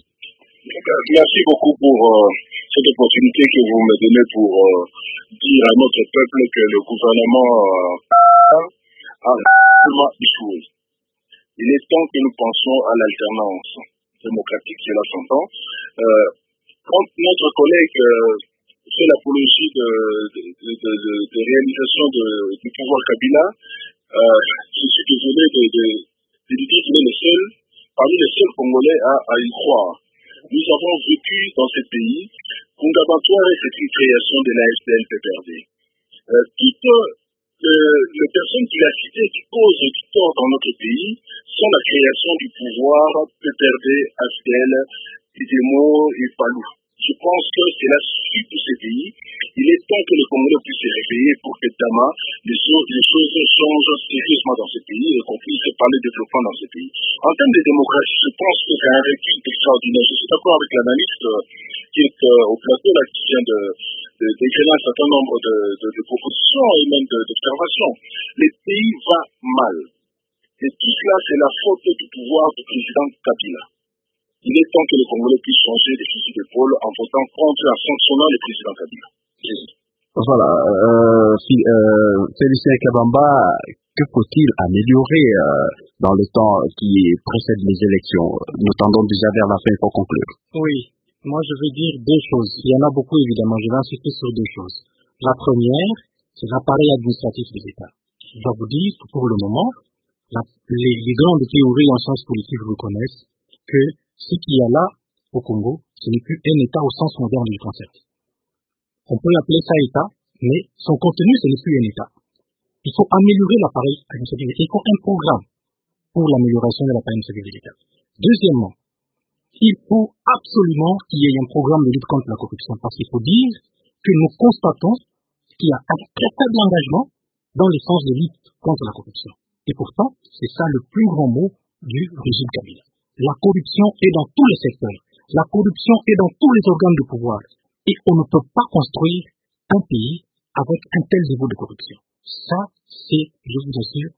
Merci beaucoup pour euh, cette opportunité que vous me donnez pour euh, dire à notre peuple que le gouvernement euh, a vraiment échoué. Il est temps que nous pensions à l'alternance démocratique, cela s'entend. Euh, quand notre collègue euh, fait l'apologie de, de, de, de, de réalisation de, du pouvoir Kabila, euh, je suis désolé de, de, de lui dire qu'il est le seul, parmi les seuls Congolais à, à y croire. Nous avons vécu dans ce pays, Kungabantoire, c'est une création de la S D L P P R D. Euh, toutes euh, les personnes qui l'a cité, qui causent du tort dans notre pays, sont la création du pouvoir P P R D, S D L, Idemo et Palou. Je pense que c'est la suite de ces pays. Il est temps que le Congolais puisse se réveiller pour que demain, les choses, les choses changent sérieusement dans ce pays et qu'on puisse parler de développement dans ce pays. En termes de démocratie, je pense que c'est un recul extraordinaire. Je suis d'accord avec l'analyste qui est euh, au plateau, là, qui vient de, de, d'écrire un certain nombre de, de, de propositions et même de, d'observations. Le pays va mal. Et tout cela, c'est la faute du pouvoir du président Kabila. Il est temps que les Congolais puissent changer de fusil d'épaule en votant contre et en sanctionnant le président Kabila. Voilà. Euh, si, euh, Félicien Kabamba, que faut-il améliorer euh, dans le temps qui précède les élections? Nous tendons déjà vers la fin pour conclure. Oui. Moi, je veux dire deux choses. Il y en a beaucoup, évidemment. Je vais insister sur deux choses. La première, c'est l'appareil administratif de l'État. Je dois vous dire que pour le moment, la, les, les grandes théories en sciences politiques reconnaissent que ce qu'il y a là, au Congo, ce n'est plus un État au sens moderne du concept. On peut l'appeler ça État, mais son contenu, ce n'est plus un État. Il faut améliorer l'appareil administratif de l'État. Il faut un programme pour l'amélioration de l'appareil administratif de l'État. Deuxièmement, il faut absolument qu'il y ait un programme de lutte contre la corruption, parce qu'il faut dire que nous constatons qu'il y a un très faible engagement dans le sens de lutte contre la corruption. Et pourtant, c'est ça le plus grand mot du régime Kabila. La corruption est dans tous les secteurs. La corruption est dans tous les organes de pouvoir. Et on ne peut pas construire un pays avec un tel niveau de corruption. Ça, c'est, je vous assure,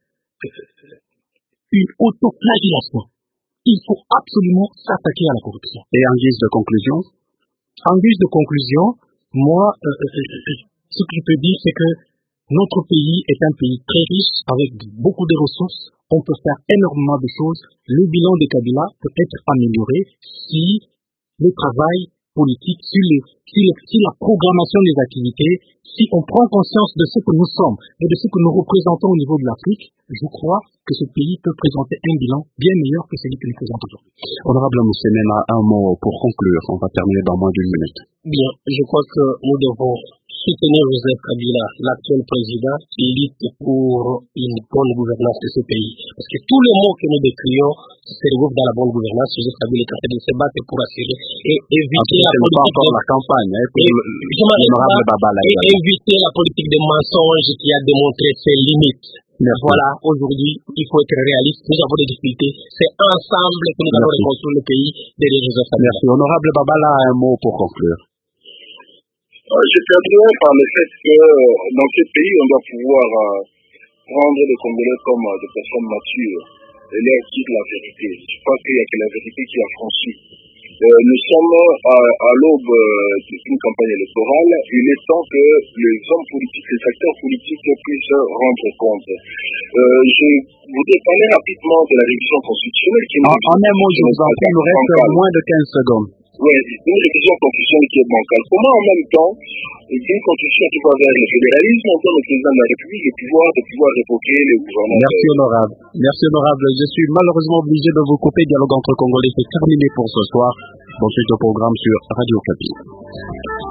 une autoflagellation. Il faut absolument s'attaquer à la corruption. Et en guise de conclusion? En guise de conclusion, moi, euh, euh, ce que je peux dire, c'est que notre pays est un pays très riche, avec beaucoup de ressources. On peut faire énormément de choses. Le bilan de Kabila peut être amélioré si le travail politique, si, les, si, les, si la programmation des activités, si on prend conscience de ce que nous sommes et de ce que nous représentons au niveau de l'Afrique, je crois que ce pays peut présenter un bilan bien meilleur que celui qu'il présente aujourd'hui. Honorable Moussemena, un mot pour conclure. On va terminer dans moins d'une minute. Bien, je crois que nous devons soutenir Joseph Kabila, l'actuel président, qui lutte pour une bonne gouvernance de ce pays. Parce que tous les mots que nous décrions se regroupent dans la bonne gouvernance. Joseph Kabila est en train de se battre pour assurer et éviter la politique pas encore de la campagne, hein, pour l'honorable Babala. Et éviter la politique de mensonges qui a démontré ses limites. Merci. Voilà, aujourd'hui, il faut être réaliste. Nous avons des difficultés. C'est ensemble que nous allons reconstruire le pays derrière Joseph Kabila. Merci. Honorable Babala, un mot pour conclure. Je terminerai par le fait que dans ce pays, on doit pouvoir euh, prendre les Congolais comme euh, des personnes matures et leur dire la vérité. Je pense qu'il n'y a que la vérité qui a franchi. Euh, nous sommes à, à l'aube euh, d'une campagne électorale. Il est temps que les hommes politiques, les acteurs politiques puissent rendre compte. Euh, je voudrais parler rapidement de la révision constitutionnelle. Qui en, en un mot, je vous en prie, il nous reste moins de quinze secondes. Oui, une révision constitutionnelle qui est bancale. Comment en même temps, une constitution qui va vers le fédéralisme, on donne au président de la République le pouvoir de pouvoir révoquer les gouvernements. Merci honorable. Merci honorable. Je suis malheureusement obligé de vous couper. Dialogue entre Congolais, c'est terminé pour ce soir. Ensuite au programme sur Radio Kapi.